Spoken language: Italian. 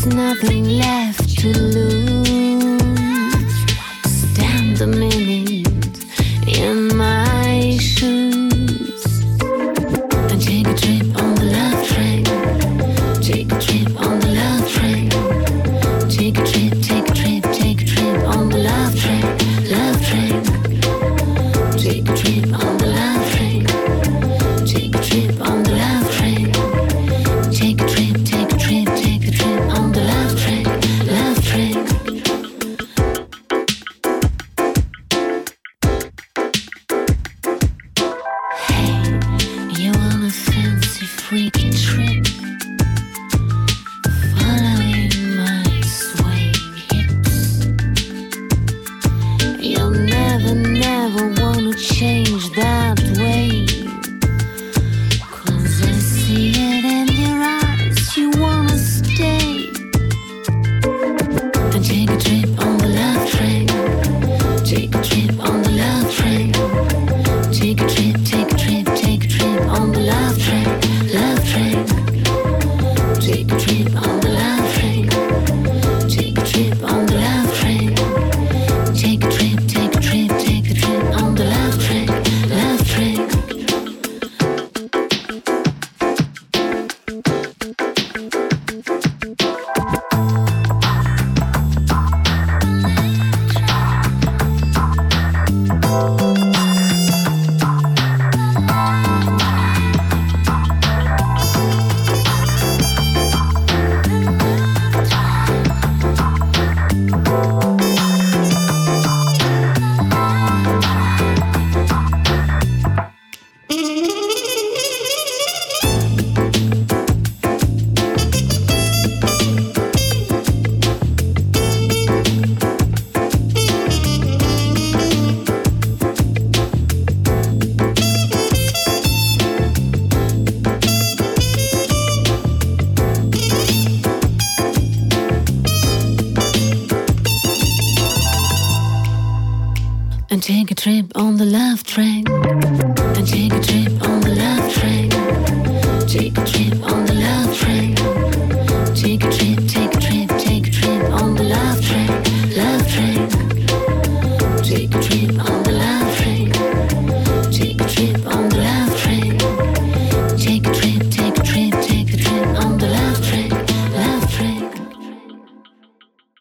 nothing left to lose. Stand a minute in my shoes and take a trip on the love train. Take a trip on the love train. Take a trip, take a trip, take a trip on the love train. Love train. Take a trip on the love train. Take a trip on the love train. Take a trip, take a trip, take a trip on the love train. Love train. Hey, you want a fancy freaky trip? Following my swaying hips. You'll never, never wanna change that way. 'Cause I see it in your eyes, you wanna stay. And take a trip on the love train. Take a trip on the love train. Take a trip, take a trip, take a trip on the love train. Love train. Take a trip on the love train. Take a trip on the love train. Take a trip, take a trip, take a trip on the love train. Love train. And take a trip on the love train. And take a trip on the love train. Take a trip on the love train. Take a trip, take a trip, take a trip on the love train. Love train. Take a trip on the love train. Take a trip on